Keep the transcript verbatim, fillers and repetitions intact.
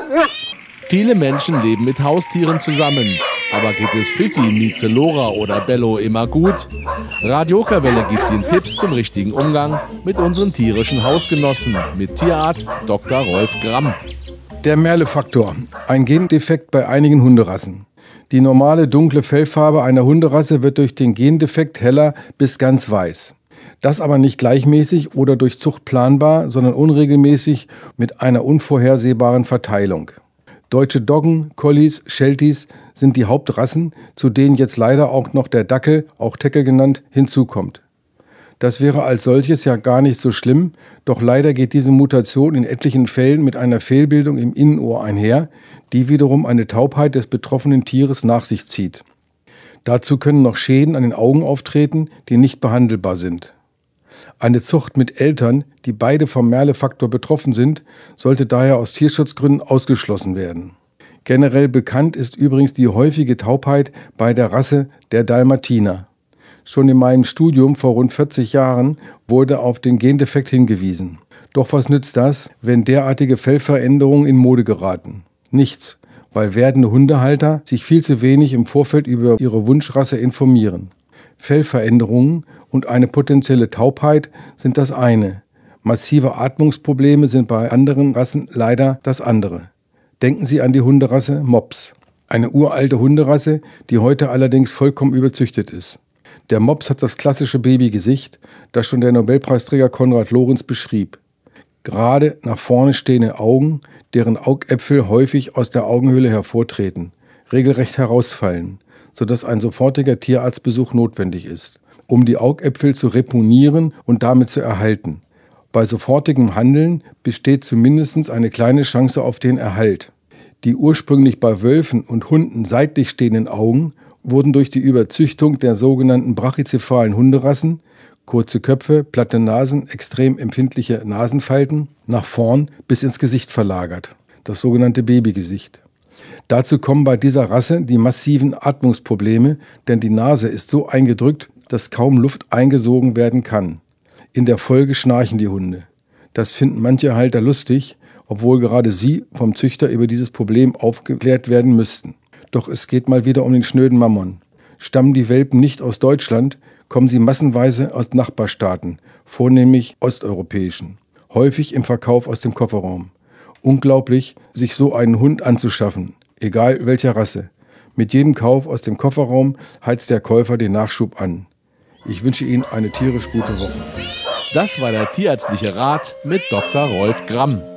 Viele Menschen leben mit Haustieren zusammen. Aber geht es Fifi, Mieze, Lora oder Bello immer gut? Radio Okerwelle gibt Ihnen Tipps zum richtigen Umgang mit unseren tierischen Hausgenossen mit Tierarzt Doktor Rolf Gramm. Der Merle-Faktor, ein Gendefekt bei einigen Hunderassen. Die normale dunkle Fellfarbe einer Hunderasse wird durch den Gendefekt heller bis ganz weiß. Das aber nicht gleichmäßig oder durch Zucht planbar, sondern unregelmäßig mit einer unvorhersehbaren Verteilung. Deutsche Doggen, Collies, Shelties sind die Hauptrassen, zu denen jetzt leider auch noch der Dackel, auch Teckel genannt, hinzukommt. Das wäre als solches ja gar nicht so schlimm, doch leider geht diese Mutation in etlichen Fällen mit einer Fehlbildung im Innenohr einher, die wiederum eine Taubheit des betroffenen Tieres nach sich zieht. Dazu können noch Schäden an den Augen auftreten, die nicht behandelbar sind. Eine Zucht mit Eltern, die beide vom Merle-Faktor betroffen sind, sollte daher aus Tierschutzgründen ausgeschlossen werden. Generell bekannt ist übrigens die häufige Taubheit bei der Rasse der Dalmatiner. Schon in meinem Studium vor rund vierzig Jahren wurde auf den Gendefekt hingewiesen. Doch was nützt das, wenn derartige Fellveränderungen in Mode geraten? Nichts, weil werdende Hundehalter sich viel zu wenig im Vorfeld über ihre Wunschrasse informieren. Fellveränderungen und eine potenzielle Taubheit sind das eine. Massive Atmungsprobleme sind bei anderen Rassen leider das andere. Denken Sie an die Hunderasse Mops. Eine uralte Hunderasse, die heute allerdings vollkommen überzüchtet ist. Der Mops hat das klassische Babygesicht, das schon der Nobelpreisträger Konrad Lorenz beschrieb. Gerade nach vorne stehende Augen, deren Augäpfel häufig aus der Augenhöhle hervortreten, regelrecht herausfallen, sodass ein sofortiger Tierarztbesuch notwendig ist, um die Augäpfel zu reponieren und damit zu erhalten. Bei sofortigem Handeln besteht zumindest eine kleine Chance auf den Erhalt. Die ursprünglich bei Wölfen und Hunden seitlich stehenden Augen wurden durch die Überzüchtung der sogenannten brachycephalen Hunderassen, kurze Köpfe, platte Nasen, extrem empfindliche Nasenfalten, nach vorn bis ins Gesicht verlagert, das sogenannte Babygesicht. Dazu kommen bei dieser Rasse die massiven Atmungsprobleme, denn die Nase ist so eingedrückt, dass kaum Luft eingesogen werden kann. In der Folge schnarchen die Hunde. Das finden manche Halter lustig, obwohl gerade sie vom Züchter über dieses Problem aufgeklärt werden müssten. Doch es geht mal wieder um den schnöden Mammon. Stammen die Welpen nicht aus Deutschland, kommen sie massenweise aus Nachbarstaaten, vornehmlich osteuropäischen. Häufig im Verkauf aus dem Kofferraum. Unglaublich, sich so einen Hund anzuschaffen, egal welcher Rasse. Mit jedem Kauf aus dem Kofferraum heizt der Käufer den Nachschub an. Ich wünsche Ihnen eine tierisch gute Woche. Das war der tierärztliche Rat mit Doktor Rolf Gramm.